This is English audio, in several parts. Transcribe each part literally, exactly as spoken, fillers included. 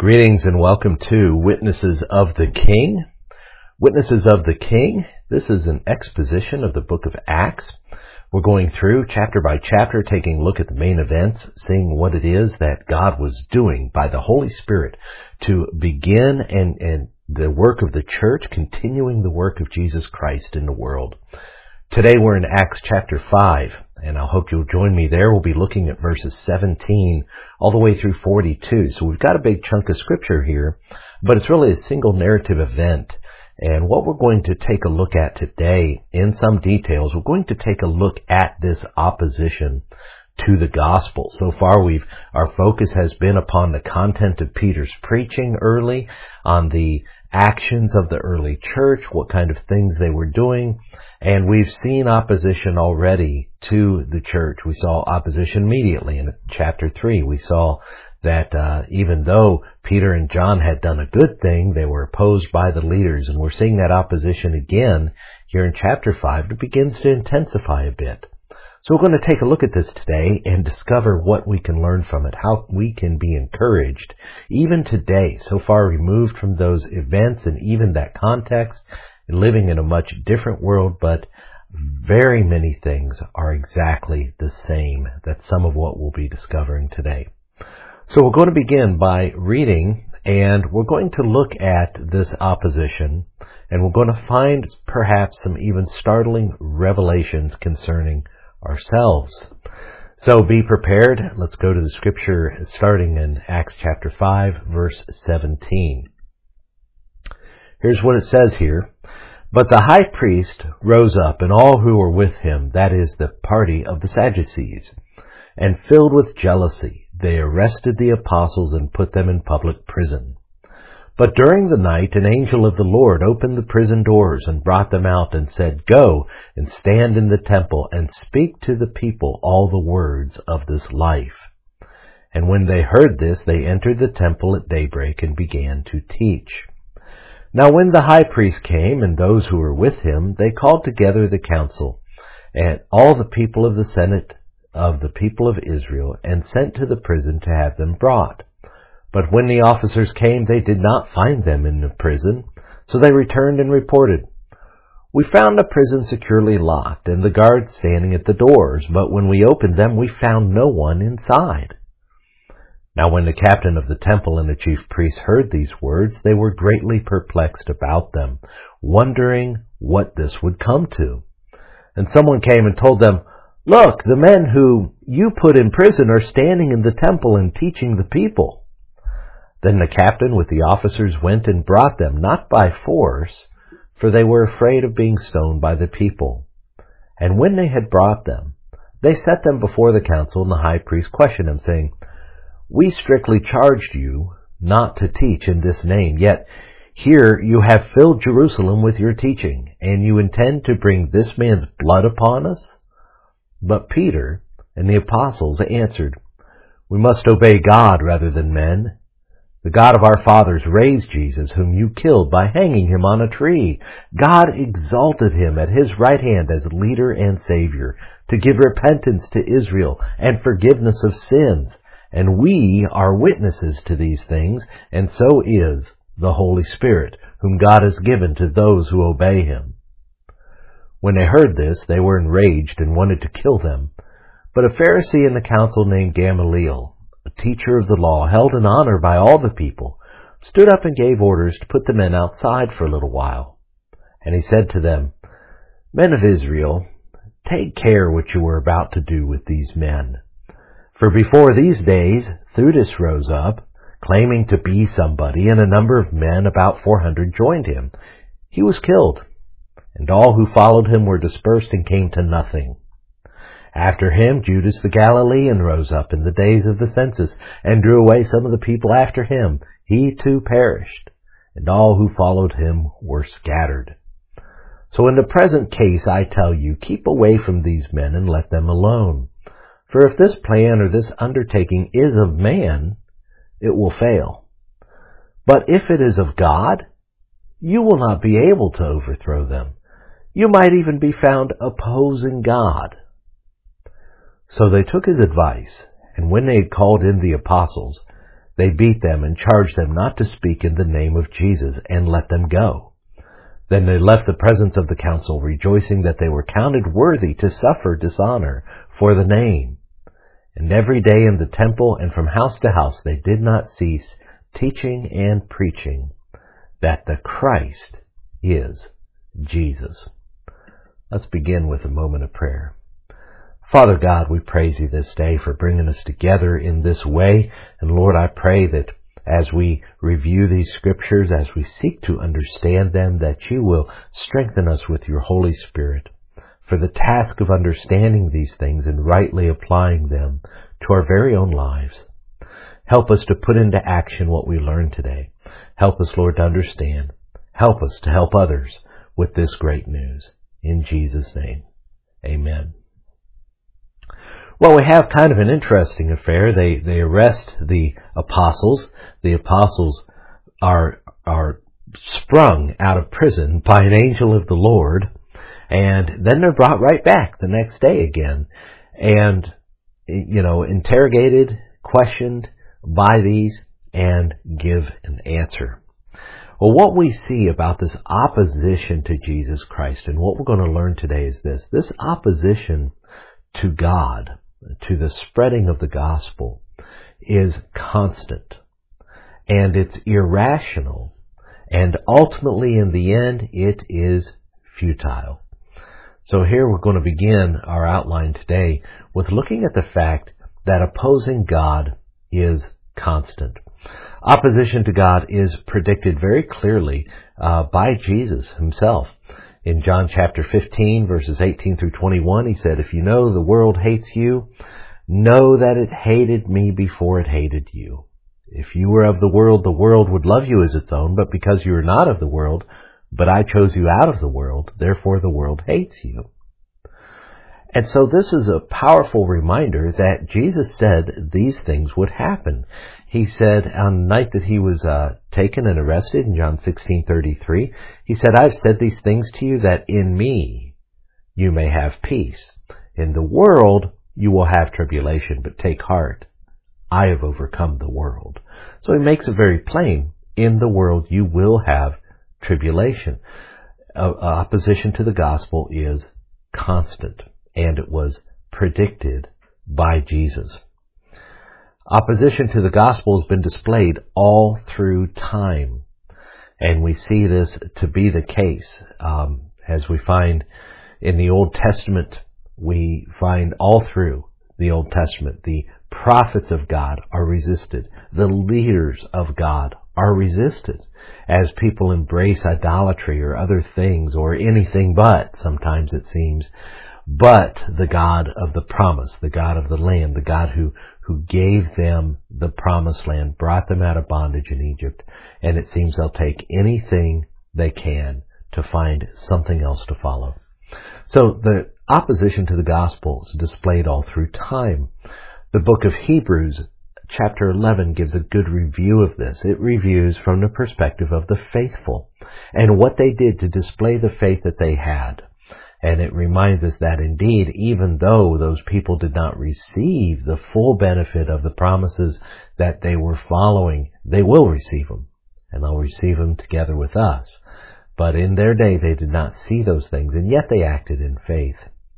Greetings and welcome to Witnesses of the King. Witnesses of the King, this is an exposition of the book of Acts. We're going through chapter by chapter, taking a look at the main events, seeing what it is that God was doing by the Holy Spirit to begin and, and the work of the church, continuing the work of Jesus Christ in the world. Today we're in Acts chapter five, and I hope you'll join me there. We'll be looking at verses seventeen all the way through forty-two. So we've got a big chunk of scripture here, but it's really a single narrative event. And what we're going to take a look at today in some details, we're going to take a look at this opposition to the gospel. So far we've, our focus has been upon the content of Peter's preaching early, on the actions of the early church, what kind of things they were doing. And we've seen opposition already to the church. We saw opposition immediately in chapter three. We saw that uh, even though Peter and John had done a good thing, they were opposed by the leaders. And we're seeing that opposition again here in chapter five. It begins to intensify a bit. So we're going to take a look at this today and discover what we can learn from it, how we can be encouraged, even today, so far removed from those events and even that context, living in a much different world, but very many things are exactly the same. That's some of what we'll be discovering today. So we're going to begin by reading, and we're going to look at this opposition, and we're going to find perhaps some even startling revelations concerning ourselves. So be prepared. Let's go to the scripture starting in Acts chapter five, verse seventeen. Here's what it says here. But the high priest rose up, and all who were with him, that is, the party of the Sadducees, and filled with jealousy, they arrested the apostles and put them in public prison. But during the night an angel of the Lord opened the prison doors and brought them out and said, Go and stand in the temple and speak to the people all the words of this life. And when they heard this, they entered the temple at daybreak and began to teach. Now when the high priest came and those who were with him, they called together the council and all the people of the Senate of the people of Israel, and sent to the prison to have them brought. But when the officers came, they did not find them in the prison. So they returned and reported, We found the prison securely locked, and the guards standing at the doors. But when we opened them, we found no one inside. Now when the captain of the temple and the chief priests heard these words, they were greatly perplexed about them, wondering what this would come to. And someone came and told them, Look, the men who you put in prison are standing in the temple and teaching the people. Then the captain with the officers went and brought them, not by force, for they were afraid of being stoned by the people. And when they had brought them, they set them before the council, and the high priest questioned them, saying, We strictly charged you not to teach in this name, yet here you have filled Jerusalem with your teaching, and you intend to bring this man's blood upon us? But Peter and the apostles answered, We must obey God rather than men. The God of our fathers raised Jesus, whom you killed by hanging him on a tree. God exalted him at his right hand as leader and Savior, to give repentance to Israel and forgiveness of sins. And we are witnesses to these things, and so is the Holy Spirit, whom God has given to those who obey him. When they heard this, they were enraged and wanted to kill them. But a Pharisee in the council named Gamaliel, a teacher of the law, held in honor by all the people, stood up and gave orders to put the men outside for a little while. And he said to them, Men of Israel, take care what you are about to do with these men. For before these days, Theudas rose up, claiming to be somebody, and a number of men, about four hundred, joined him. He was killed, and all who followed him were dispersed and came to nothing. After him, Judas the Galilean rose up in the days of the census, and drew away some of the people after him. He too perished, and all who followed him were scattered. So in the present case, I tell you, keep away from these men and let them alone. For if this plan or this undertaking is of man, it will fail. But if it is of God, you will not be able to overthrow them. You might even be found opposing God. So they took his advice, and when they had called in the apostles, They beat them and charged them not to speak in the name of Jesus, and let them go. Then they left the presence of the council, rejoicing that they were counted worthy to suffer dishonor for the name. And every day in the temple and from house to house they did not cease teaching and preaching that the Christ is Jesus. Let's begin with a moment of prayer. Father God, we praise you this day for bringing us together in this way. And Lord, I pray that as we review these scriptures, as we seek to understand them, that you will strengthen us with your Holy Spirit for the task of understanding these things and rightly applying them to our very own lives. Help us to put into action what we learned today. Help us, Lord, to understand. Help us to help others with this great news. In Jesus' name, amen. Well, we have kind of an interesting affair. They they arrest the apostles. The apostles are are sprung out of prison by an angel of the Lord, and then they're brought right back the next day again, and you know, interrogated, questioned by these, and give an answer. Well, what we see about this opposition to Jesus Christ, and what we're going to learn today is this. This opposition to God, to the spreading of the gospel, is constant, and it's irrational, and ultimately in the end it is futile. So here we're going to begin our outline today with looking at the fact that opposing God is constant. Opposition to God is predicted very clearly uh, by Jesus himself. In John chapter fifteen, verses eighteen through twenty-one, he said, "If you know the world hates you, know that it hated me before it hated you. If you were of the world, the world would love you as its own, but because you are not of the world, but I chose you out of the world, therefore the world hates you." And so this is a powerful reminder that Jesus said these things would happen. He said on the night that he was uh, taken and arrested in John sixteen thirty-three, he said, "I've said these things to you that in me you may have peace. In the world you will have tribulation, but take heart. I have overcome the world." So he makes it very plain. In the world you will have tribulation. Uh, opposition to the gospel is constant, and it was predicted by Jesus. Opposition to the gospel has been displayed all through time, and we see this to be the case. Um, as we find in the Old Testament, we find all through the Old Testament, the prophets of God are resisted. The leaders of God are resisted as people embrace idolatry or other things or anything but, sometimes it seems, but the God of the promise, the God of the land, the God who, who gave them the promised land, brought them out of bondage in Egypt. And it seems they'll take anything they can to find something else to follow. So the opposition to the gospel is displayed all through time. The book of Hebrews, chapter eleven, gives a good review of this. It reviews from the perspective of the faithful and what they did to display the faith that they had. And it reminds us that indeed, even though those people did not receive the full benefit of the promises that they were following, they will receive them, and they'll receive them together with us. But in their day, they did not see those things, and yet they acted in faith.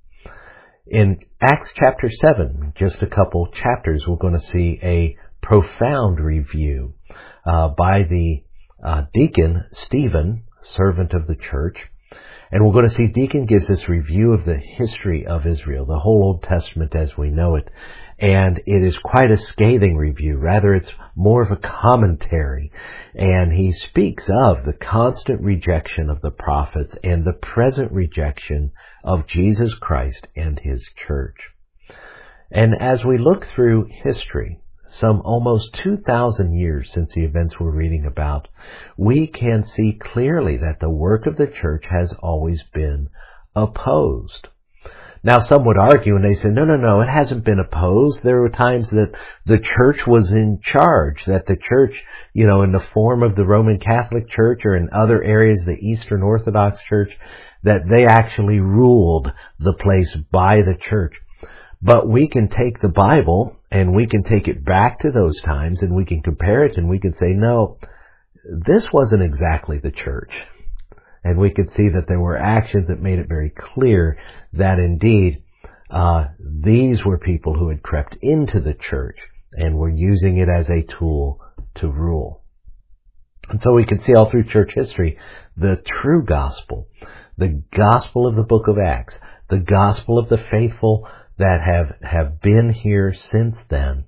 In Acts chapter seven, just a couple chapters, we're going to see a profound review uh, by the uh, deacon Stephen, servant of the church. And we're going to see Deacon gives this review of the history of Israel, the whole Old Testament as we know it. And it is quite a scathing review. Rather, it's more of a commentary. And he speaks of the constant rejection of the prophets and the present rejection of Jesus Christ and his church. And as we look through history, some almost two thousand years since the events we're reading about, we can see clearly that the work of the church has always been opposed. Now, some would argue, and they say, no, no, no, it hasn't been opposed. There were times that the church was in charge, that the church, you know, in the form of the Roman Catholic Church or in other areas, the Eastern Orthodox Church, that they actually ruled the place by the church. But we can take the Bible And we can take it back to those times and we can compare it and we can say, no, this wasn't exactly the church. And we could see that there were actions that made it very clear that indeed uh, these were people who had crept into the church and were using it as a tool to rule. And so we can see all through church history the true gospel, the gospel of the book of Acts, the gospel of the faithful that have, have been here since then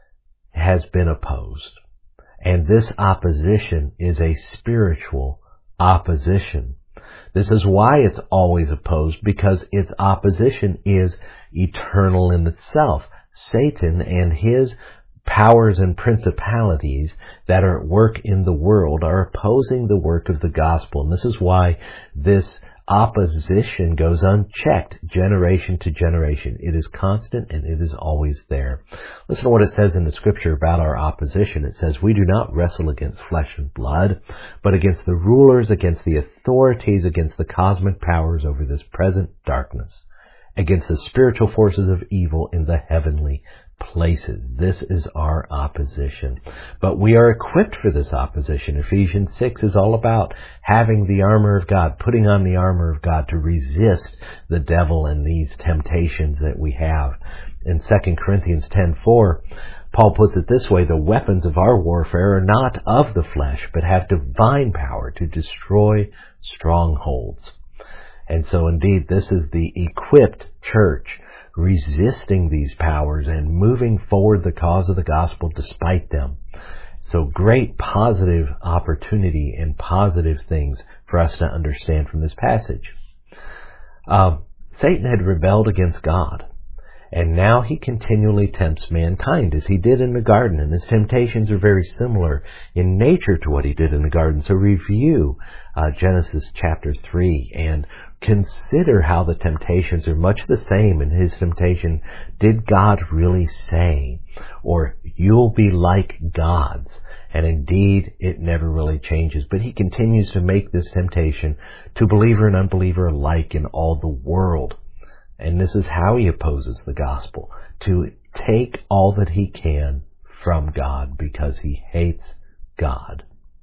has been opposed. And this opposition is a spiritual opposition. This is why it's always opposed, because its opposition is eternal in itself. Satan and his powers and principalities that are at work in the world are opposing the work of the gospel. And this is why this opposition goes unchecked generation to generation. It is constant and it is always there. Listen to what it says in the scripture about our opposition. It says, we do not wrestle against flesh and blood, but against the rulers, against the authorities, against the cosmic powers over this present darkness, against the spiritual forces of evil in the heavenly places. This is our opposition. But we are equipped for this opposition. Ephesians six is all about having the armor of God, putting on the armor of God to resist the devil and these temptations that we have. In Second Corinthians ten four, Paul puts it this way, the weapons of our warfare are not of the flesh, but have divine power to destroy strongholds. And so indeed, this is the equipped church, resisting these powers and moving forward the cause of the gospel despite them. So great positive opportunity and positive things for us to understand from this passage. Uh, Satan had rebelled against God, and now he continually tempts mankind as he did in the garden, and his temptations are very similar in nature to what he did in the garden. So review uh, Genesis chapter three and consider how the temptations are much the same in his temptation. Did God really say, or you'll be like gods? And indeed, it never really changes. But he continues to make this temptation to believer and unbeliever alike in all the world. And this is how he opposes the gospel, to take all that he can from God because he hates God.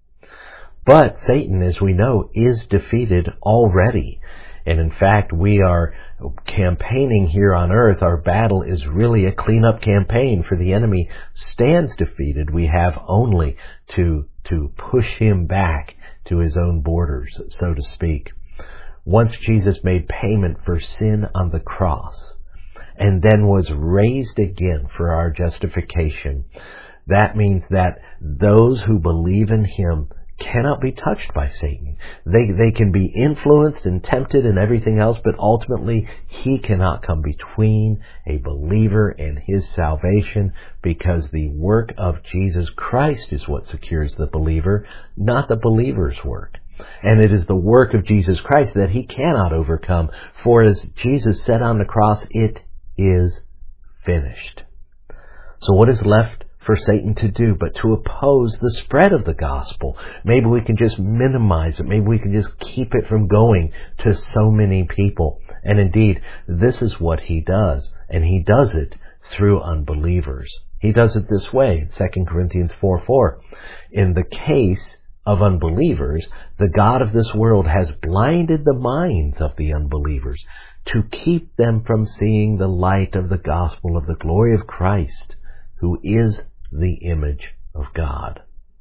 But Satan, as we know, is defeated already. And in fact, we are campaigning here on earth. Our battle is really a cleanup campaign, for the enemy stands defeated. We have only to, to push him back to his own borders, so to speak. Once Jesus made payment for sin on the cross and then was raised again for our justification, that means that those who believe in him cannot be touched by Satan. They they can be influenced and tempted and everything else, but ultimately he cannot come between a believer and his salvation, because the work of Jesus Christ is what secures the believer, not the believer's work. And it is the work of Jesus Christ that he cannot overcome, for as Jesus said on the cross, it is finished. So what is left for Satan to do but to oppose the spread of the gospel? Maybe we can just minimize it. Maybe we can just keep it from going to so many people. And indeed, this is what he does. And he does it through unbelievers. He does it this way, Second Corinthians four four. In the case of unbelievers, the God of this world has blinded the minds of the unbelievers to keep them from seeing the light of the gospel of the glory of Christ, who is the image of God.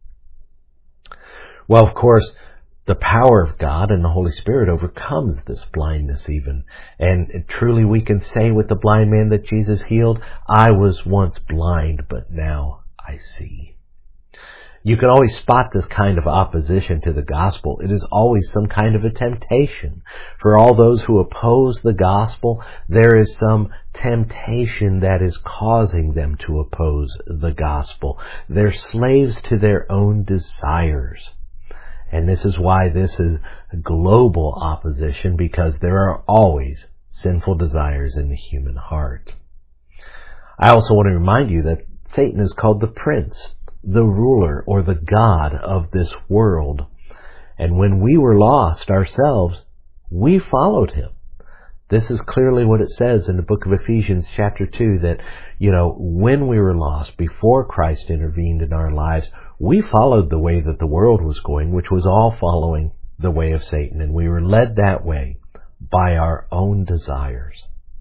Well, of course, the power of God and the Holy Spirit overcomes this blindness even. And truly we can say with the blind man that Jesus healed, I was once blind, but now I see. You can always spot this kind of opposition to the gospel. It is always some kind of a temptation. For all those who oppose the gospel, there is some temptation that is causing them to oppose the gospel. They're slaves to their own desires. And this is why this is global opposition, because there are always sinful desires in the human heart. I also want to remind you that Satan is called the prince, the ruler, or the god of this world. And when we were lost ourselves, we followed him. This is clearly what it says in the book of Ephesians chapter two, that, you know, when we were lost, before Christ intervened in our lives, we followed the way that the world was going, which was all following the way of Satan, and we were led that way by our own desires.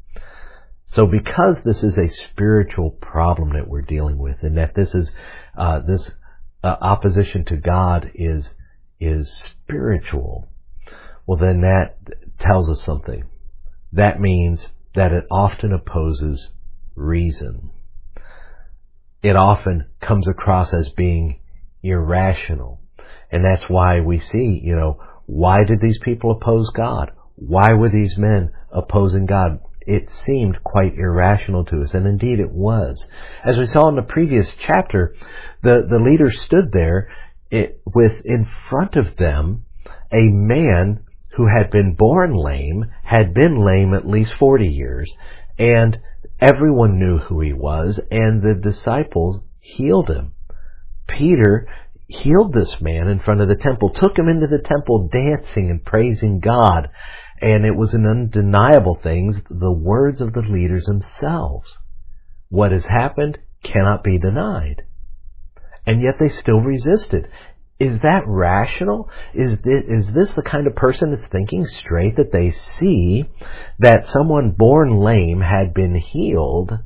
So because this is a spiritual problem that we're dealing with, and that this is uh, this uh, opposition to God is is spiritual, well, then that tells us something. That means that it often opposes reason. It often comes across as being irrational. And that's why we see, you know, why did these people oppose God? Why were these men opposing God? It seemed quite irrational to us, and indeed it was. As we saw in the previous chapter, the, the leaders stood there it, with in front of them a man who had been born lame, had been lame at least forty years, and everyone knew who he was, and the disciples healed him. Peter healed this man in front of the temple, took him into the temple dancing and praising God. And it was an undeniable thing, the words of the leaders themselves. What has happened cannot be denied. And yet they still resisted. Is that rational? Is this, is this the kind of person that's thinking straight, that they see that someone born lame had been healed,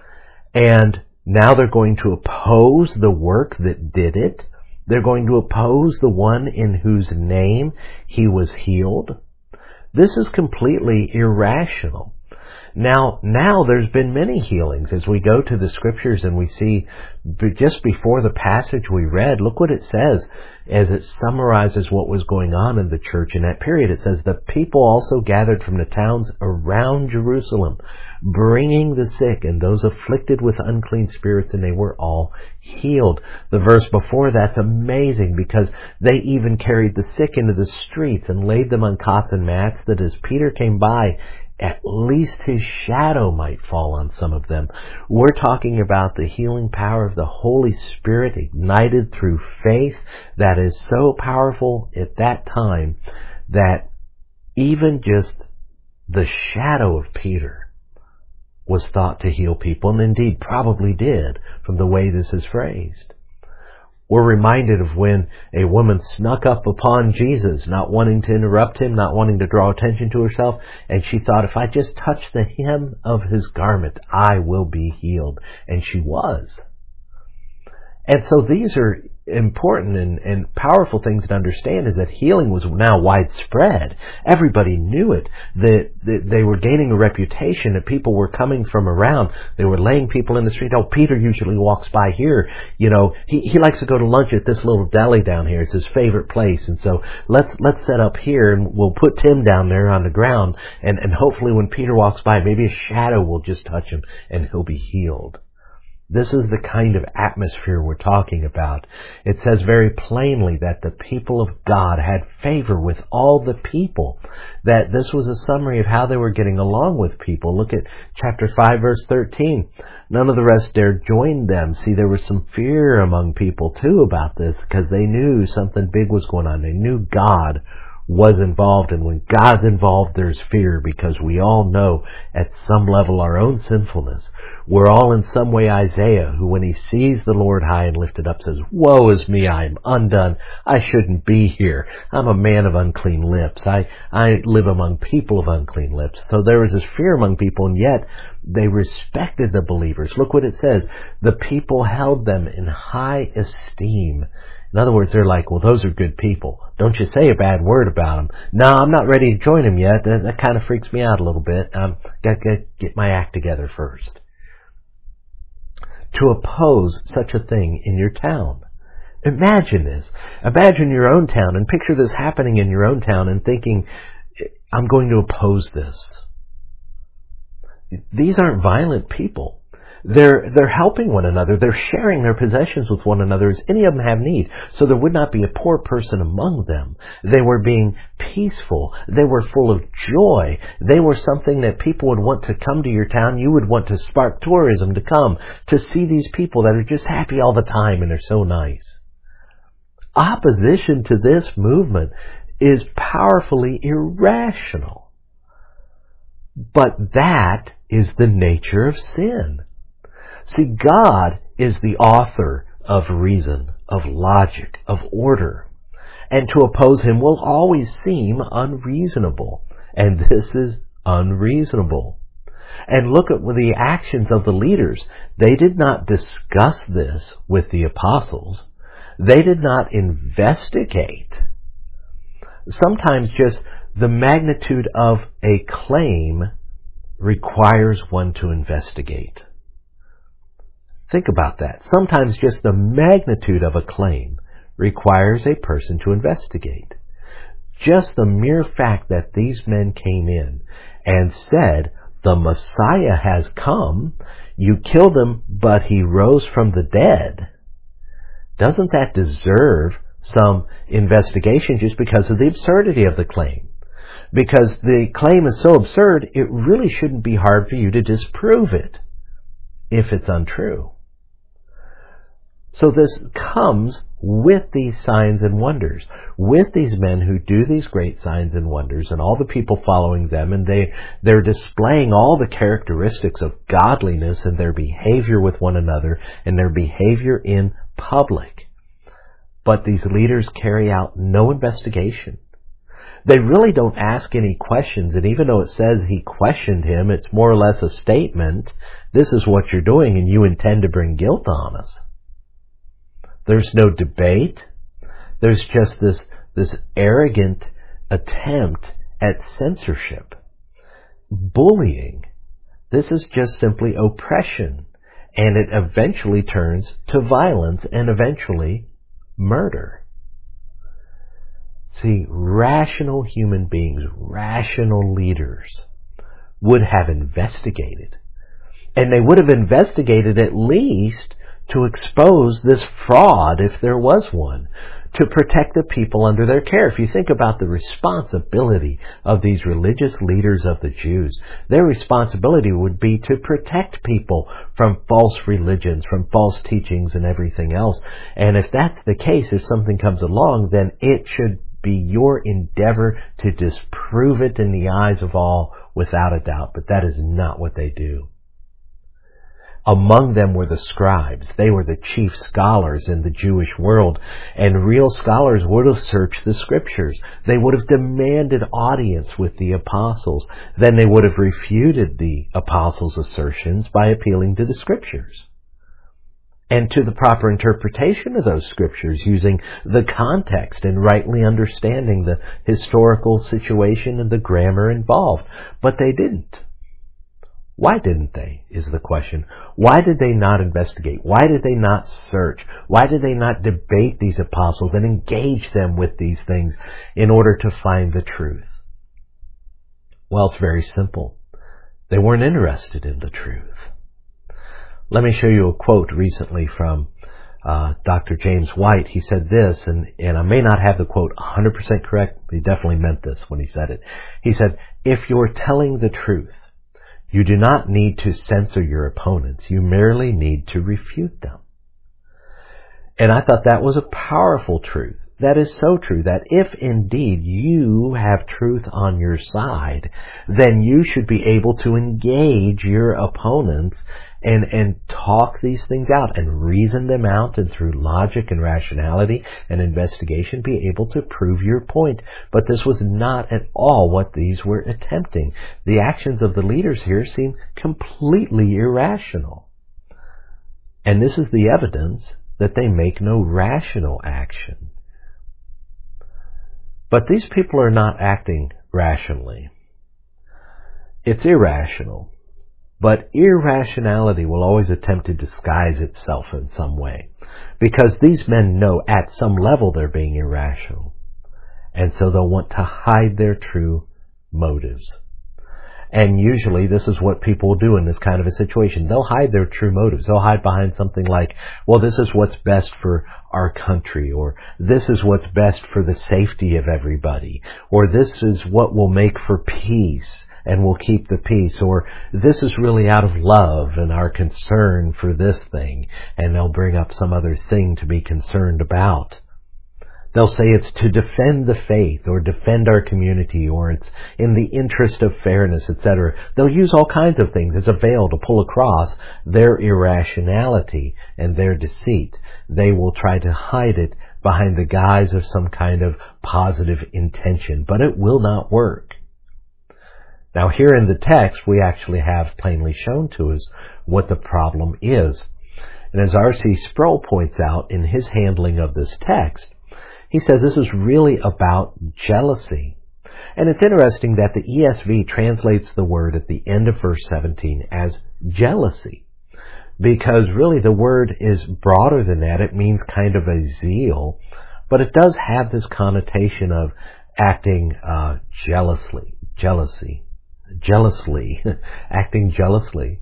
and now they're going to oppose the work that did it? They're going to oppose the one in whose name he was healed? This is completely irrational. Now, now there's been many healings. As we go to the scriptures and we see just before the passage we read, look what it says as it summarizes what was going on in the church in that period. It says, the people also gathered from the towns around Jerusalem, bringing the sick and those afflicted with unclean spirits, and they were all healed. The verse before that's amazing, because they even carried the sick into the streets and laid them on cots and mats, that as Peter came by, at least his shadow might fall on some of them. We're talking about the healing power of the Holy Spirit ignited through faith that is so powerful at that time that even just the shadow of Peter was thought to heal people, and indeed probably did from the way this is phrased. We're reminded of when a woman snuck up upon Jesus, not wanting to interrupt him, not wanting to draw attention to herself, and she thought, if I just touch the hem of his garment, I will be healed. And she was. And so these are important and, and powerful things to understand, is that healing was now widespread. Everybody knew it. That, that they were gaining a reputation, that people were coming from around. They were laying people in the street. Oh, Peter usually walks by here. You know, he, he likes to go to lunch at this little deli down here. It's his favorite place. And so let's, let's set up here, and we'll put Tim down there on the ground. And, and hopefully when Peter walks by, maybe a shadow will just touch him and he'll be healed. This is the kind of atmosphere we're talking about. It says very plainly that the people of God had favor with all the people. That this was a summary of how they were getting along with people. Look at chapter five, verse thirteen. None of the rest dared join them. See, there was some fear among people too about this, because they knew something big was going on. They knew God was involved, and when God's involved, there's fear, because we all know at some level our own sinfulness. We're all in some way Isaiah, who when he sees the Lord high and lifted up says, woe is me, I am undone, I shouldn't be here, I'm a man of unclean lips, I, I live among people of unclean lips. So there was this fear among people, and yet they respected the believers. Look what it says, the people held them in high esteem. In other words, they're like, well, those are good people. Don't you say a bad word about them. No, I'm not ready to join them yet. That, that kind of freaks me out a little bit. I've got to get my act together first. To oppose such a thing in your town. Imagine this. Imagine your own town, and picture this happening in your own town and thinking, I'm going to oppose this. These aren't violent people. They're, they're helping one another. They're sharing their possessions with one another as any of them have need. So there would not be a poor person among them. They were being peaceful. They were full of joy. They were something that people would want to come to your town. You would want to spark tourism to come to see these people that are just happy all the time and they're so nice. Opposition to this movement is powerfully irrational. But that is the nature of sin. See, God is the author of reason, of logic, of order. And to oppose him will always seem unreasonable. And this is unreasonable. And look at the actions of the leaders. They did not discuss this with the apostles. They did not investigate. Sometimes just the magnitude of a claim requires one to investigate. Think about that. Sometimes just the magnitude of a claim requires a person to investigate. Just the mere fact that these men came in and said, the Messiah has come, you killed him, but he rose from the dead. Doesn't that deserve some investigation just because of the absurdity of the claim? Because the claim is so absurd, it really shouldn't be hard for you to disprove it if it's untrue. So this comes with these signs and wonders, with these men who do these great signs and wonders and all the people following them, and they, they're displaying all the characteristics of godliness in their behavior with one another and their behavior in public. But these leaders carry out no investigation. They really don't ask any questions, and even though it says he questioned him, it's more or less a statement. This is what you're doing, and you intend to bring guilt on us. There's no debate. There's just this, this arrogant attempt at censorship. Bullying. This is just simply oppression. And it eventually turns to violence and eventually murder. See, rational human beings, rational leaders would have investigated. And they would have investigated at least to expose this fraud, if there was one, to protect the people under their care. If you think about the responsibility of these religious leaders of the Jews, their responsibility would be to protect people from false religions, from false teachings and everything else. And if that's the case, if something comes along, then it should be your endeavor to disprove it in the eyes of all without a doubt. But that is not what they do. Among them were the scribes. They were the chief scholars in the Jewish world. And real scholars would have searched the scriptures. They would have demanded audience with the apostles. Then they would have refuted the apostles' assertions by appealing to the scriptures and to the proper interpretation of those scriptures, using the context and rightly understanding the historical situation and the grammar involved. But they didn't. Why didn't they, is the question. Why did they not investigate? Why did they not search? Why did they not debate these apostles and engage them with these things in order to find the truth? Well, it's very simple. They weren't interested in the truth. Let me show you a quote recently from uh, Doctor James White. He said this, and, and I may not have the quote one hundred percent correct, but he definitely meant this when he said it. He said, if you're telling the truth, you do not need to censor your opponents. You merely need to refute them. And I thought that was a powerful truth. That is so true, that if indeed you have truth on your side, then you should be able to engage your opponents and, and talk these things out and reason them out, and through logic and rationality and investigation be able to prove your point. But this was not at all what these were attempting. The actions of the leaders here seem completely irrational. And this is the evidence that they make no rational action. But these people are not acting rationally. It's irrational. But irrationality will always attempt to disguise itself in some way, because these men know at some level they're being irrational. And so they'll want to hide their true motives. And usually this is what people will do in this kind of a situation. They'll hide their true motives. They'll hide behind something like, well, this is what's best for our country, or this is what's best for the safety of everybody, or this is what will make for peace and will keep the peace, or this is really out of love and our concern for this thing, and they'll bring up some other thing to be concerned about. They'll say it's to defend the faith or defend our community or it's in the interest of fairness, et cetera. They'll use all kinds of things as a veil to pull across their irrationality and their deceit. They will try to hide it behind the guise of some kind of positive intention, but it will not work. Now here in the text, we actually have plainly shown to us what the problem is. And as R C Sproul points out in his handling of this text, he says this is really about jealousy. And it's interesting that the E S V translates the word at the end of verse seventeen as jealousy, because really the word is broader than that. It means kind of a zeal, but it does have this connotation of acting uh, jealously, jealousy, jealously, acting jealously.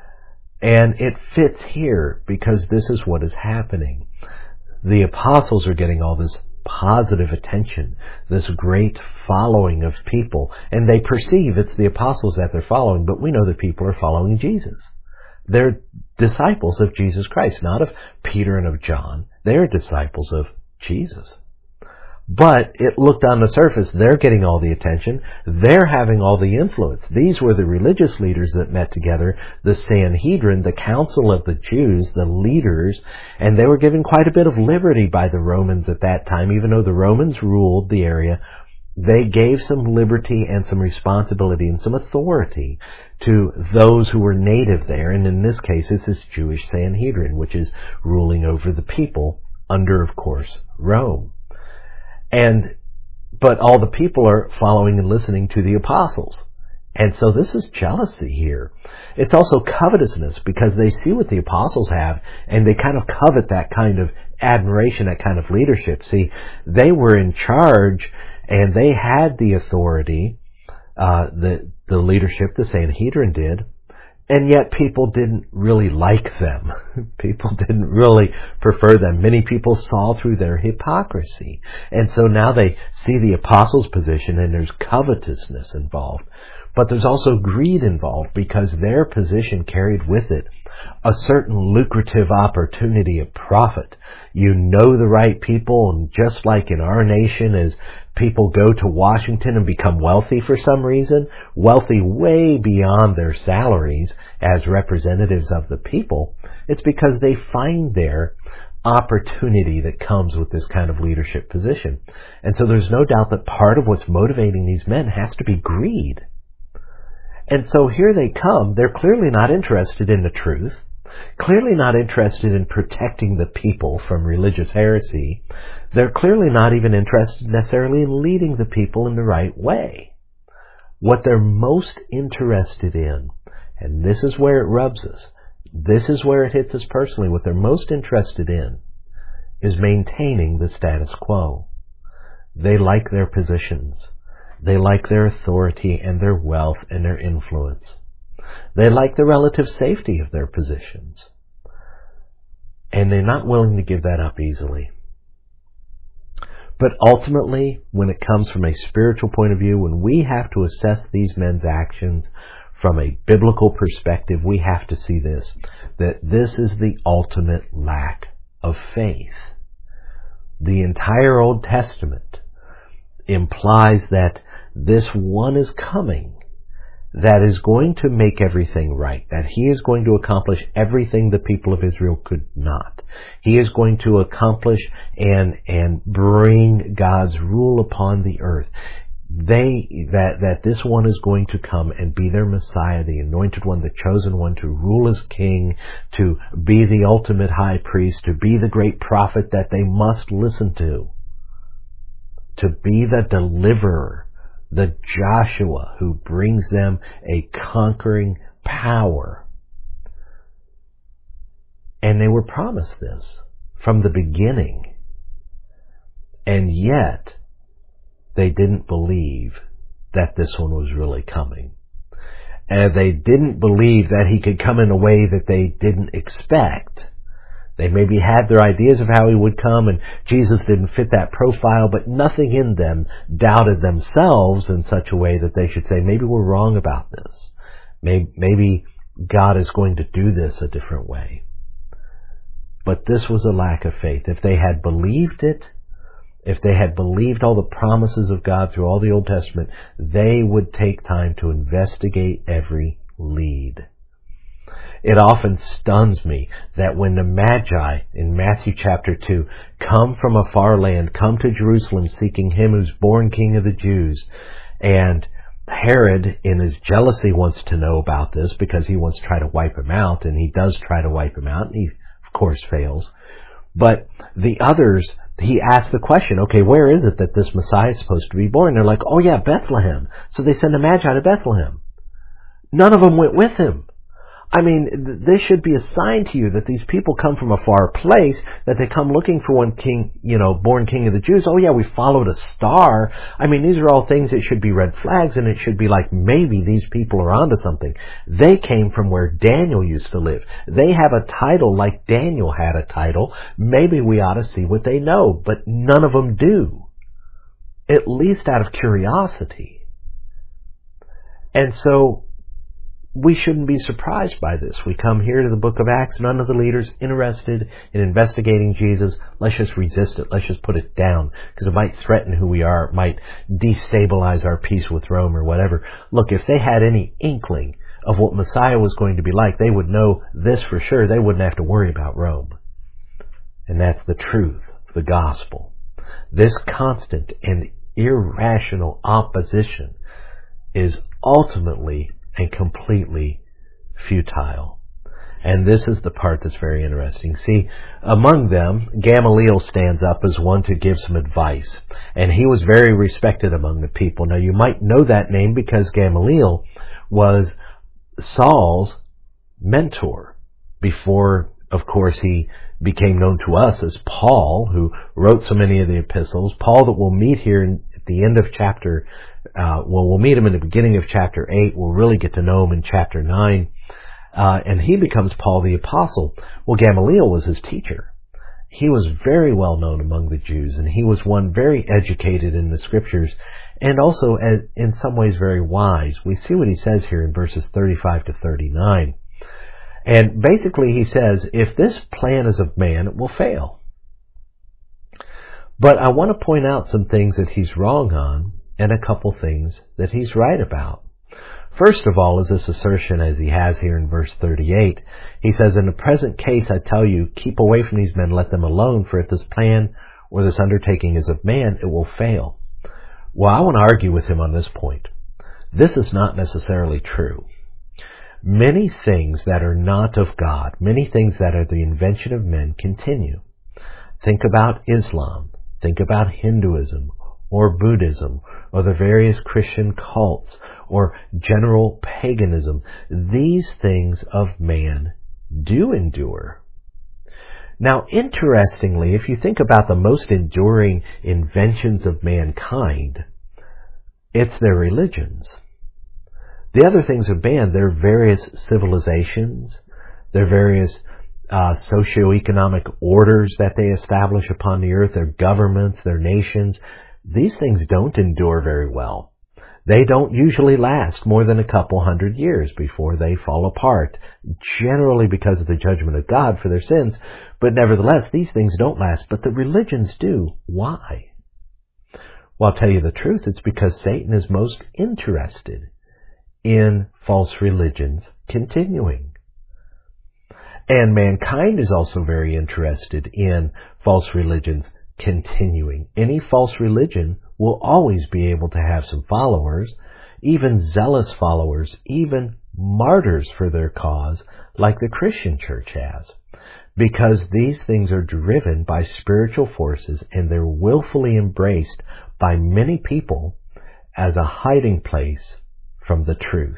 And it fits here because this is what is happening. The apostles are getting all this positive attention, this great following of people, and they perceive it's the apostles that they're following, but we know that people are following Jesus. They're disciples of Jesus Christ, not of Peter and of John. They're disciples of Jesus. But it looked on the surface, they're getting all the attention. They're having all the influence. These were the religious leaders that met together, the Sanhedrin, the council of the Jews, the leaders, and they were given quite a bit of liberty by the Romans at that time. Even though the Romans ruled the area, they gave some liberty and some responsibility and some authority to those who were native there. And in this case, it's this Jewish Sanhedrin, which is ruling over the people under, of course, Rome. And, but all the people are following and listening to the apostles. And so this is jealousy here. It's also covetousness because they see what the apostles have and they kind of covet that kind of admiration, that kind of leadership. See, they were in charge and they had the authority, uh, the, the leadership, the Sanhedrin did. And yet people didn't really like them. People didn't really prefer them. Many people saw through their hypocrisy. And so now they see the apostles' position and there's covetousness involved. But there's also greed involved because their position carried with it a certain lucrative opportunity of profit. You know the right people, and just like in our nation, as people go to Washington and become wealthy for some reason, wealthy way beyond their salaries as representatives of the people, it's because they find their opportunity that comes with this kind of leadership position. And so there's no doubt that part of what's motivating these men has to be greed. And so here they come. They're clearly not interested in the truth, clearly not interested in protecting the people from religious heresy. They're clearly not even interested necessarily in leading the people in the right way. What they're most interested in, and this is where it rubs us, this is where it hits us personally, what they're most interested in is maintaining the status quo. They like their positions. They like their authority and their wealth and their influence. They like the relative safety of their positions. And they're not willing to give that up easily. But ultimately, when it comes from a spiritual point of view, when we have to assess these men's actions from a biblical perspective, we have to see this, that this is the ultimate lack of faith. The entire Old Testament implies that this one is coming that is going to make everything right, that he is going to accomplish everything the people of Israel could not. He is going to accomplish and and bring God's rule upon the earth. They that that this one is going to come and be their Messiah, the anointed one, the chosen one, to rule as king, to be the ultimate high priest, to be the great prophet that they must listen to, to be the deliverer, the Joshua who brings them a conquering power. And they were promised this from the beginning. And yet, they didn't believe that this one was really coming. And they didn't believe that he could come in a way that they didn't expect. They maybe had their ideas of how he would come, and Jesus didn't fit that profile, but nothing in them doubted themselves in such a way that they should say, maybe we're wrong about this. Maybe, maybe God is going to do this a different way. But this was a lack of faith. If they had believed it, if they had believed all the promises of God through all the Old Testament, they would take time to investigate every lead. It often stuns me that when the Magi in Matthew chapter two come from a far land, come to Jerusalem seeking him who's born King of the Jews, and Herod in his jealousy wants to know about this because he wants to try to wipe him out, and he does try to wipe him out, and he of course fails. But the others, he asks the question, okay, where is it that this Messiah is supposed to be born? They're like, oh yeah, Bethlehem. So they send the Magi to Bethlehem. None of them went with him. I mean, this should be a sign to you that these people come from a far place, that they come looking for one king, you know, born King of the Jews. Oh yeah, we followed a star. I mean, these are all things that should be red flags, and it should be like, maybe these people are onto something. They came from where Daniel used to live. They have a title like Daniel had a title. Maybe we ought to see what they know, but none of them do. At least out of curiosity. And so, we shouldn't be surprised by this. We come here to the book of Acts, none of the leaders interested in investigating Jesus. Let's just resist it. Let's just put it down, because it might threaten who we are. It might destabilize our peace with Rome or whatever. Look, if they had any inkling of what Messiah was going to be like, they would know this for sure. They wouldn't have to worry about Rome. And that's the truth of the gospel. This constant and irrational opposition is ultimately and completely futile. And this is the part that's very interesting. See, among them, Gamaliel stands up as one to give some advice. And he was very respected among the people. Now, you might know that name because Gamaliel was Saul's mentor before, of course, he became known to us as Paul, who wrote so many of the epistles. Paul that we'll meet here in, at the end of chapter Uh, well, we'll meet him in the beginning of chapter eight. We'll really get to know him in chapter nine. Uh, and he becomes Paul the Apostle. Well, Gamaliel was his teacher. He was very well known among the Jews, and he was one very educated in the scriptures, and also as, in some ways very wise. We see what he says here in verses thirty-five to thirty-nine. And basically he says, if this plan is of man, it will fail. But I want to point out some things that he's wrong on, and a couple things that he's right about. First of all is this assertion, as he has here in verse thirty-eight. He says, in the present case, I tell you, keep away from these men, let them alone, for if this plan or this undertaking is of man, it will fail. Well, I want to argue with him on this point. This is not necessarily true. Many things that are not of God, many things that are the invention of men, continue. Think about Islam. Think about Hinduism, or Buddhism, or the various Christian cults, or general paganism. These things of man do endure. Now, interestingly, if you think about the most enduring inventions of mankind, it's their religions. The other things of man, their various civilizations, their various uh, socioeconomic orders that they establish upon the earth, their governments, their nations. These things don't endure very well. They don't usually last more than a couple hundred years before they fall apart, generally because of the judgment of God for their sins. But nevertheless, these things don't last, but the religions do. Why? Well, I'll tell you the truth. It's because Satan is most interested in false religions continuing. And mankind is also very interested in false religions continuing. Any false religion will always be able to have some followers, even zealous followers, even martyrs for their cause, like the Christian church has. Because these things are driven by spiritual forces, and they're willfully embraced by many people as a hiding place from the truth.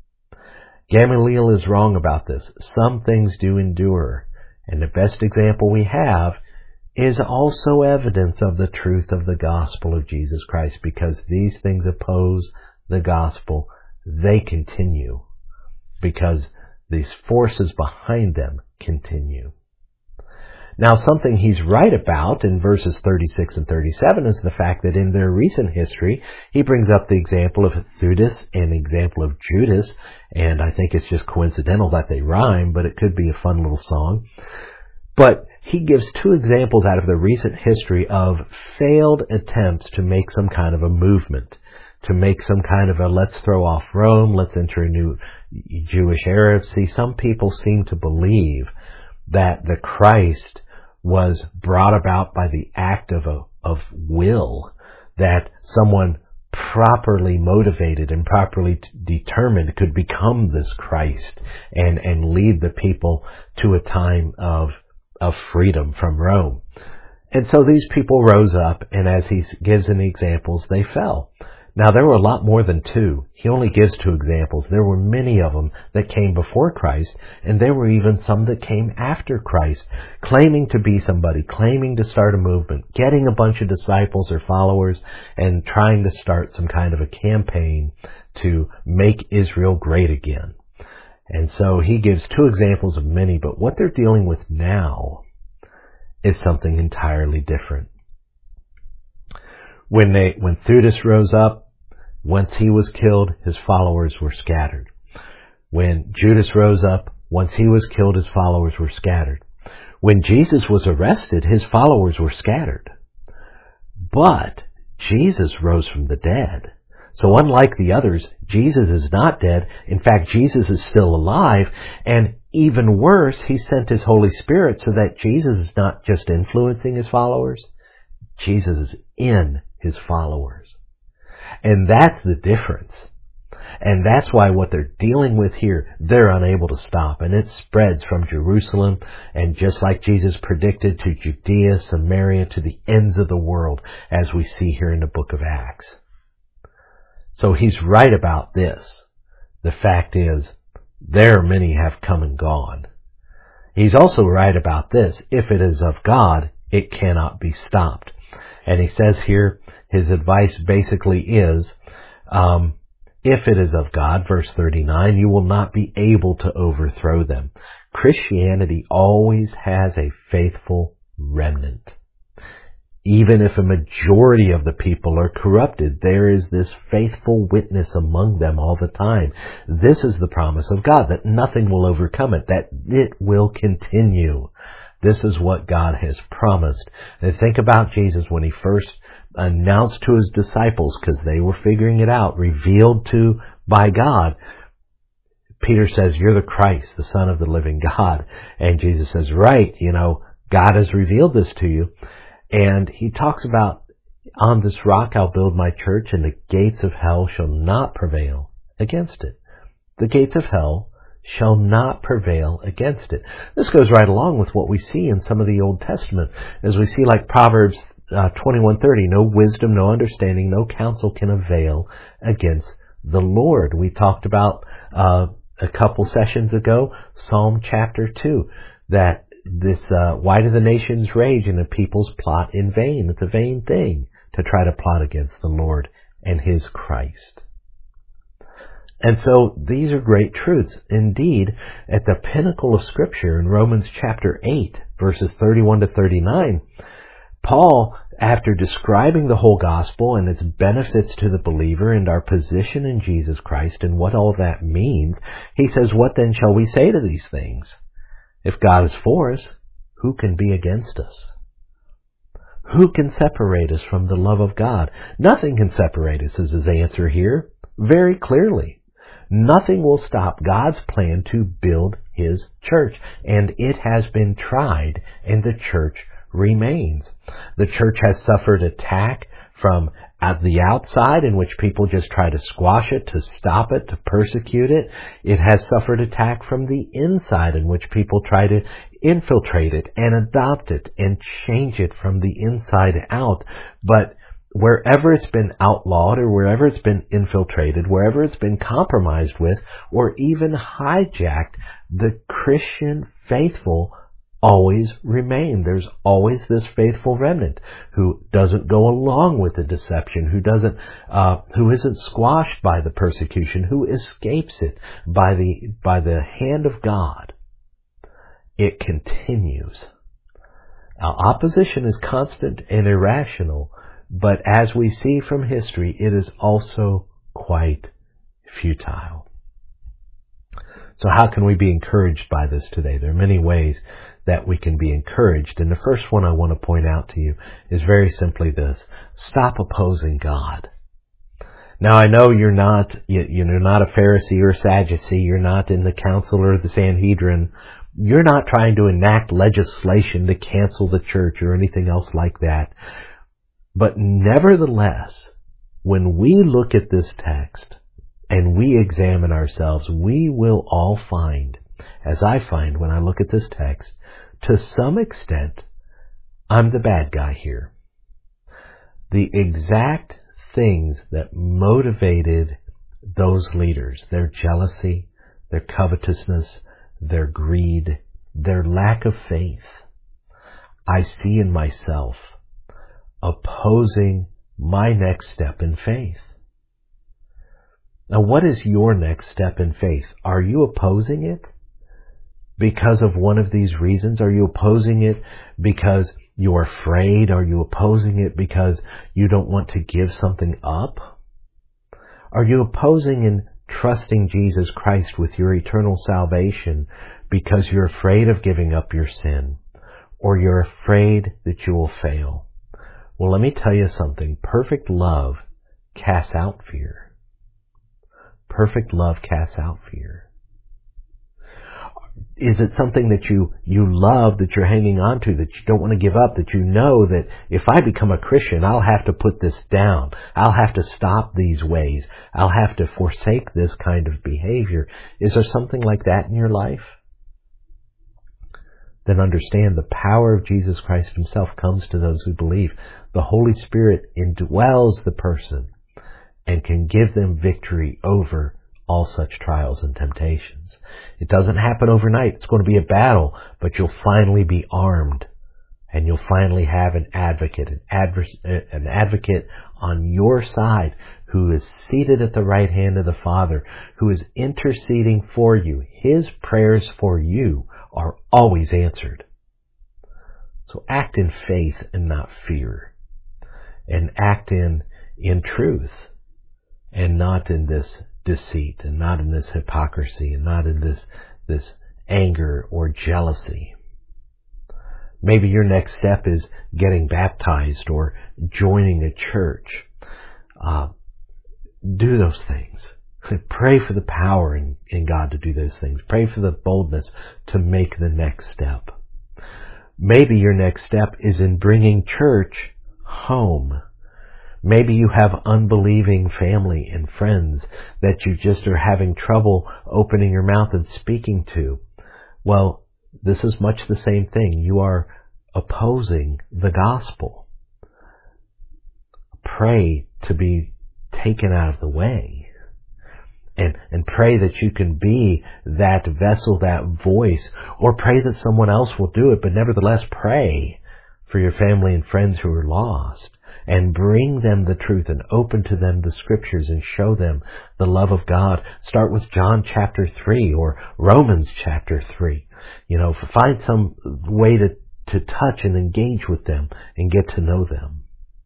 Gamaliel is wrong about this. Some things do endure, and the best example we have is also evidence of the truth of the gospel of Jesus Christ, because these things oppose the gospel. They continue because these forces behind them continue. Now, something he's right about in verses thirty-six and thirty-seven is the fact that in their recent history, he brings up the example of Theudas and the example of Judas, and I think it's just coincidental that they rhyme, but it could be a fun little song. But he gives two examples out of the recent history of failed attempts to make some kind of a movement, to make some kind of a let's throw off Rome, let's enter a new Jewish era. See, some people seem to believe that the Christ was brought about by the act of a, of will, that someone properly motivated and properly t- determined could become this Christ and, and lead the people to a time of, of freedom from Rome. And so these people rose up, and as he gives in the examples, they fell. Now, there were a lot more than two. He only gives two examples. There were many of them that came before Christ, and there were even some that came after Christ, claiming to be somebody, claiming to start a movement, getting a bunch of disciples or followers, and trying to start some kind of a campaign to make Israel great again. And so he gives two examples of many, but what they're dealing with now is something entirely different. When they, when Theudas rose up, once he was killed, his followers were scattered. When Judas rose up, once he was killed, his followers were scattered. When Jesus was arrested, his followers were scattered. But Jesus rose from the dead. So unlike the others, Jesus is not dead. In fact, Jesus is still alive. And even worse, he sent his Holy Spirit so that Jesus is not just influencing his followers. Jesus is in his followers. And that's the difference. And that's why what they're dealing with here, they're unable to stop. And it spreads from Jerusalem, and just like Jesus predicted, to Judea, Samaria, to the ends of the world, as we see here in the book of Acts. So he's right about this. The fact is, there many have come and gone. He's also right about this. If it is of God, it cannot be stopped. And he says here, his advice basically is, um, if it is of God, verse thirty-nine, you will not be able to overthrow them. Christianity always has a faithful remnant. Even if a majority of the people are corrupted, there is this faithful witness among them all the time. This is the promise of God, that nothing will overcome it, that it will continue. This is what God has promised. And think about Jesus when he first announced to his disciples, because they were figuring it out, revealed to by God. Peter says, you're the Christ, the Son of the living God. And Jesus says, right, you know, God has revealed this to you. And he talks about, on this rock I'll build my church, and the gates of hell shall not prevail against it. The gates of hell shall not prevail against it. This goes right along with what we see in some of the Old Testament, as we see like Proverbs uh, twenty-one thirty, no wisdom, no understanding, no counsel can avail against the Lord. We talked about uh, a couple sessions ago, Psalm chapter two, that this, uh, why do the nations rage and the peoples plot in vain? It's a vain thing to try to plot against the Lord and his Christ. And so these are great truths. Indeed, at the pinnacle of Scripture in Romans chapter eight, verses thirty-one to thirty-nine, Paul, after describing the whole gospel and its benefits to the believer and our position in Jesus Christ and what all that means, he says, what then shall we say to these things? If God is for us, who can be against us? Who can separate us from the love of God? Nothing can separate us, is his answer here, very clearly. Nothing will stop God's plan to build his church. And it has been tried, and the church remains. The church has suffered attack from at the outside, in which people just try to squash it, to stop it, to persecute it. It has suffered attack from the inside, in which people try to infiltrate it and adopt it and change it from the inside out. But wherever it's been outlawed, or wherever it's been infiltrated, wherever it's been compromised with, or even hijacked, the Christian faithful always remain. There's always this faithful remnant who doesn't go along with the deception, who doesn't, uh, who isn't squashed by the persecution, who escapes it by the, by the hand of God. It continues. Now, opposition is constant and irrational, but as we see from history, it is also quite futile. So how can we be encouraged by this today? There are many ways that we can be encouraged. And the first one I want to point out to you is very simply this: stop opposing God. Now, I know you're not, you, you're not a Pharisee or a Sadducee. You're not in the council or the Sanhedrin. You're not trying to enact legislation to cancel the church or anything else like that. But nevertheless, when we look at this text and we examine ourselves, we will all find, as I find when I look at this text, to some extent, I'm the bad guy here. The exact things that motivated those leaders, their jealousy, their covetousness, their greed, their lack of faith, I see in myself opposing my next step in faith. Now, what is your next step in faith? Are you opposing it because of one of these reasons? Are you opposing it because you're afraid? Are you opposing it because you don't want to give something up? Are you opposing and trusting Jesus Christ with your eternal salvation because you're afraid of giving up your sin, or you're afraid that you will fail? Well, let me tell you something. Perfect love casts out fear. Perfect love casts out fear. Is it something that you, you love, that you're hanging on to, that you don't want to give up, that you know that if I become a Christian, I'll have to put this down. I'll have to stop these ways. I'll have to forsake this kind of behavior. Is there something like that in your life? Then understand the power of Jesus Christ himself comes to those who believe. The Holy Spirit indwells the person and can give them victory over all such trials and temptations. It doesn't happen overnight. It's going to be a battle, but you'll finally be armed, and you'll finally have an advocate, an, advers- an advocate on your side who is seated at the right hand of the Father, who is interceding for you. His prayers for you are always answered. So act in faith and not fear, and act in, in truth and not in this deceit, and not in this hypocrisy, and not in this, this anger or jealousy. Maybe your next step is getting baptized or joining a church. Uh, do those things. Pray for the power in, in God to do those things. Pray for the boldness to make the next step. Maybe your next step is in bringing church home. Maybe you have unbelieving family and friends that you just are having trouble opening your mouth and speaking to. Well, this is much the same thing. You are opposing the gospel. Pray to be taken out of the way. And, and pray that you can be that vessel, that voice, or pray that someone else will do it, but nevertheless pray for your family and friends who are lost, and bring them the truth and open to them the scriptures and show them the love of God. Start with John chapter three or Romans chapter three. You know, find some way to, to touch and engage with them and get to know them.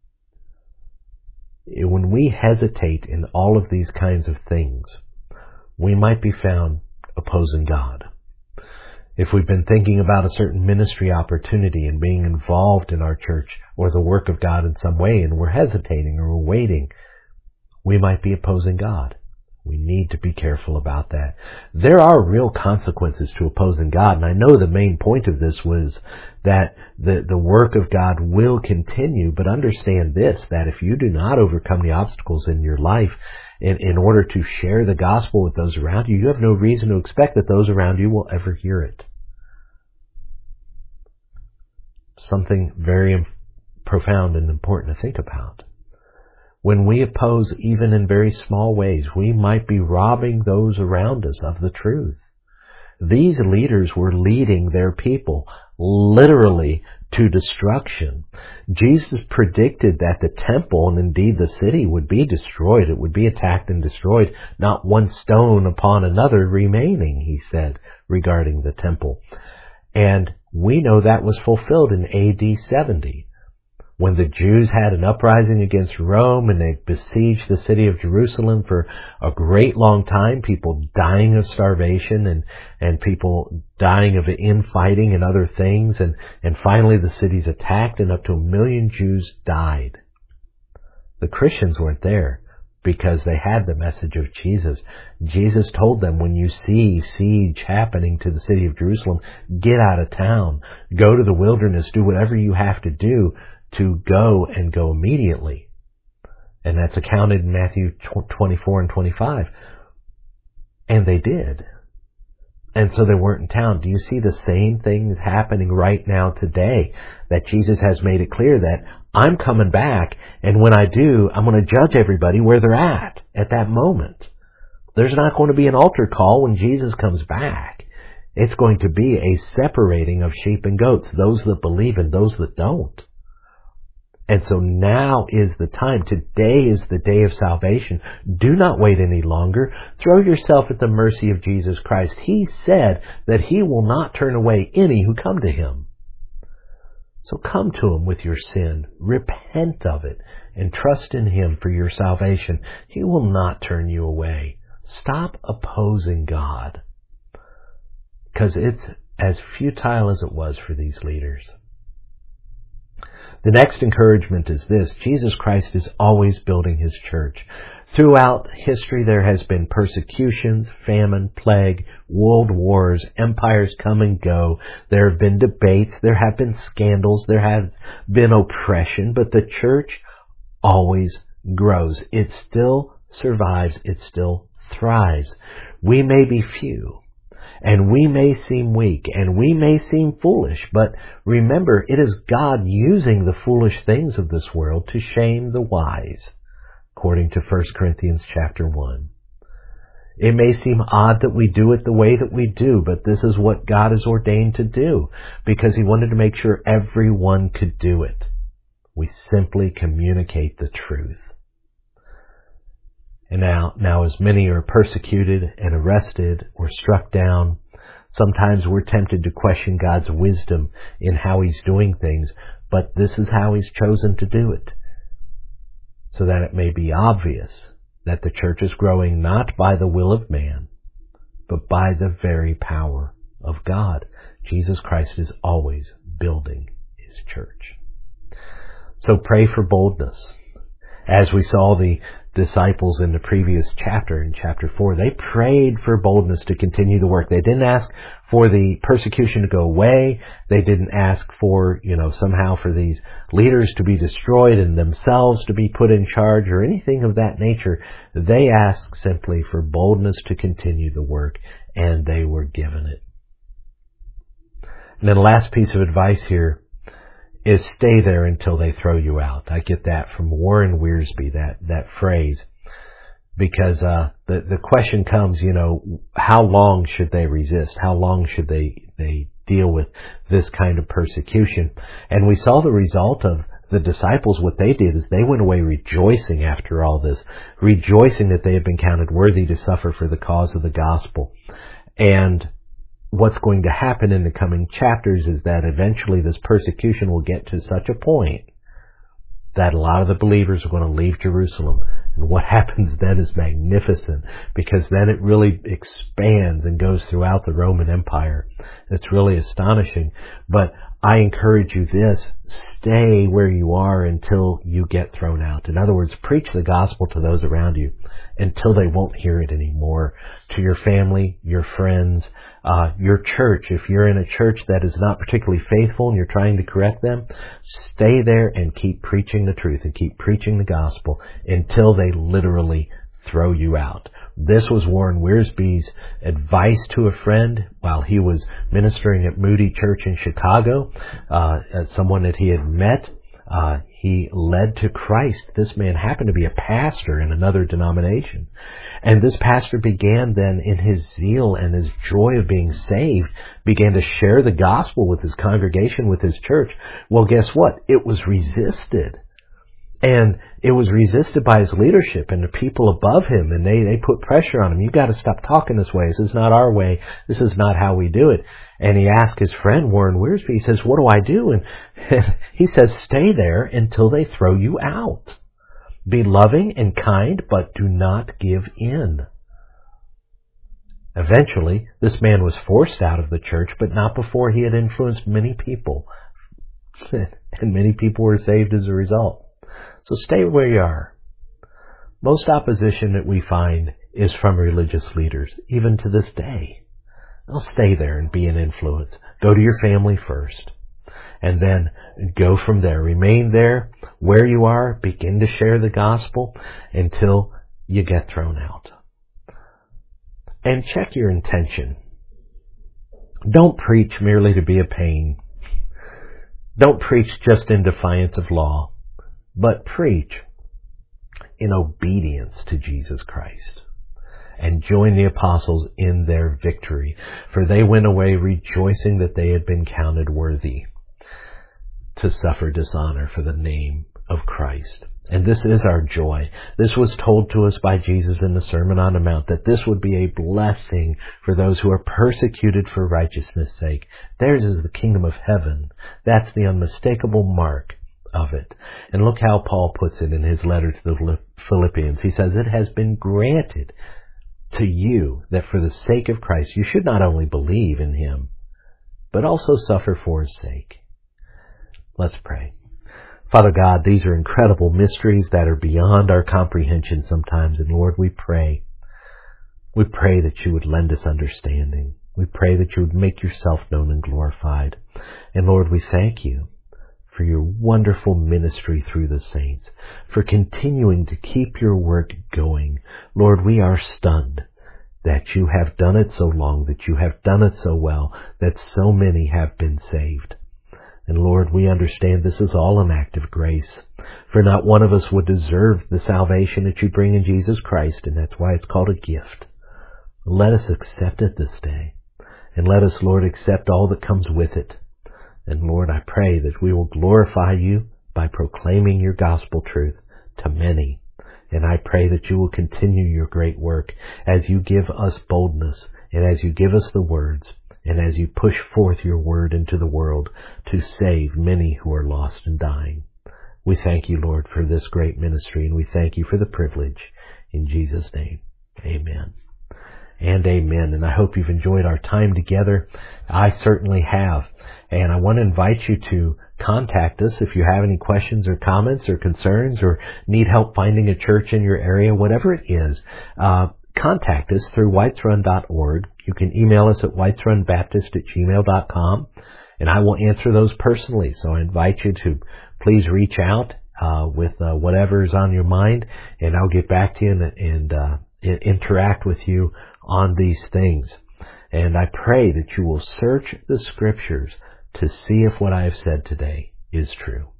When we hesitate in all of these kinds of things, we might be found opposing God. If we've been thinking about a certain ministry opportunity and being involved in our church or the work of God in some way, and we're hesitating or we're waiting, we might be opposing God. We need to be careful about that. There are real consequences to opposing God, and I know the main point of this was that the, the work of God will continue, but understand this, that if you do not overcome the obstacles in your life in, in order to share the gospel with those around you, you have no reason to expect that those around you will ever hear it. Something very profound and important to think about. When we oppose, even in very small ways, we might be robbing those around us of the truth. These leaders were leading their people literally to destruction. Jesus predicted that the temple, and indeed the city, would be destroyed. It would be attacked and destroyed, not one stone upon another remaining, he said, regarding the temple. And we know that was fulfilled in A D seventy. when the Jews had an uprising against Rome and they besieged the city of Jerusalem for a great long time, people dying of starvation and, and people dying of infighting and other things. And, and finally the city's attacked and up to a million Jews died. The Christians weren't there because they had the message of Jesus. Jesus told them, when you see siege happening to the city of Jerusalem, get out of town, go to the wilderness, do whatever you have to do to go, and go immediately. And that's accounted in Matthew twenty-four and twenty-five. And they did. And so they weren't in town. Do you see the same things happening right now today? That Jesus has made it clear that I'm coming back, and when I do, I'm going to judge everybody where they're at at that moment. There's not going to be an altar call when Jesus comes back. It's going to be a separating of sheep and goats, those that believe and those that don't. And so now is the time. Today is the day of salvation. Do not wait any longer. Throw yourself at the mercy of Jesus Christ. He said that He will not turn away any who come to Him. So come to Him with your sin. Repent of it and trust in Him for your salvation. He will not turn you away. Stop opposing God, because it's as futile as it was for these leaders. The next encouragement is this: Jesus Christ is always building His church. Throughout history there has been persecutions, famine, plague, world wars, empires come and go. There have been debates, there have been scandals, there has been oppression, but the church always grows. It still survives, it still thrives. We may be few, and we may seem weak, and we may seem foolish, but remember, it is God using the foolish things of this world to shame the wise, according to First Corinthians chapter one. It may seem odd that we do it the way that we do, but this is what God has ordained to do, because He wanted to make sure everyone could do it. We simply communicate the truth. And now, now as many are persecuted and arrested or struck down, sometimes we're tempted to question God's wisdom in how He's doing things, but this is how He's chosen to do it, so that it may be obvious that the church is growing not by the will of man, but by the very power of God. Jesus Christ is always building His church. So pray for boldness. As we saw the disciples in the previous chapter, in chapter four, they prayed for boldness to continue the work. They didn't ask for the persecution to go away. They didn't ask for, you know, somehow for these leaders to be destroyed and themselves to be put in charge or anything of that nature. They asked simply for boldness to continue the work, and they were given it. And then the last piece of advice here is stay there until they throw you out. I get that from Warren Wiersbe, that, that phrase, because uh, the, the question comes, you know, how long should they resist? How long should they, they deal with this kind of persecution? And we saw the result of the disciples. What they did is they went away rejoicing after all this, rejoicing that they had been counted worthy to suffer for the cause of the gospel. And what's going to happen in the coming chapters is that eventually this persecution will get to such a point that a lot of the believers are going to leave Jerusalem. And what happens then is magnificent, because then it really expands and goes throughout the Roman Empire. It's really astonishing. But I encourage you this: stay where you are until you get thrown out. In other words, preach the gospel to those around you until they won't hear it anymore. To your family, your friends, uh, your church. If you're in a church that is not particularly faithful and you're trying to correct them, stay there and keep preaching the truth and keep preaching the gospel until they literally throw you out. This was Warren Wiersbe's advice to a friend while he was ministering at Moody Church in Chicago, uh, someone that he had met. Uh, he led to Christ. This man happened to be a pastor in another denomination. And this pastor began then, in his zeal and his joy of being saved, began to share the gospel with his congregation, with his church. Well, guess what? It was resisted. And it was resisted by his leadership and the people above him, and they, they put pressure on him. You got to stop talking this way. This is not our way. This is not how we do it. And he asked his friend, Warren Wiersbe, he says, what do I do? And, and he says, stay there until they throw you out. Be loving and kind, but do not give in. Eventually, this man was forced out of the church, but not before he had influenced many people. And many people were saved as a result. So stay where you are. Most opposition that we find is from religious leaders, even to this day. Well, stay there and be an influence. Go to your family first. And then go from there. Remain there where you are. Begin to share the gospel until you get thrown out. And check your intention. Don't preach merely to be a pain. Don't preach just in defiance of law. But preach in obedience to Jesus Christ. And join the apostles in their victory. For they went away rejoicing that they had been counted worthy to suffer dishonor for the name of Christ. And this is our joy. This was told to us by Jesus in the Sermon on the Mount, that this would be a blessing for those who are persecuted for righteousness' sake. Theirs is the kingdom of heaven. That's the unmistakable mark of it. And look how Paul puts it in his letter to the Philippians. He says, it has been granted to you that for the sake of Christ you should not only believe in him, but also suffer for his sake. Let's pray. Father God, these are incredible mysteries that are beyond our comprehension sometimes. And Lord, we pray, we pray that you would lend us understanding. We pray that you would make yourself known and glorified. And Lord, we thank you for your wonderful ministry through the saints, for continuing to keep your work going. Lord, we are stunned that you have done it so long, that you have done it so well, that so many have been saved. And Lord, we understand this is all an act of grace, for not one of us would deserve the salvation that you bring in Jesus Christ, and that's why it's called a gift. Let us accept it this day, and let us, Lord, accept all that comes with it. And Lord, I pray that we will glorify you by proclaiming your gospel truth to many. And I pray that you will continue your great work as you give us boldness and as you give us the words and as you push forth your word into the world to save many who are lost and dying. We thank you, Lord, for this great ministry, and we thank you for the privilege. In Jesus' name, amen. And amen. And I hope you've enjoyed our time together. I certainly have. And I want to invite you to contact us if you have any questions or comments or concerns or need help finding a church in your area, whatever it is. Uh, contact us through whites run dot org. You can email us at whites run baptist at gmail dot com, and I will answer those personally. So I invite you to please reach out uh, with uh, whatever's on your mind, and I'll get back to you and, and uh, interact with you on these things. And I pray that you will search the Scriptures to see if what I have said today is true.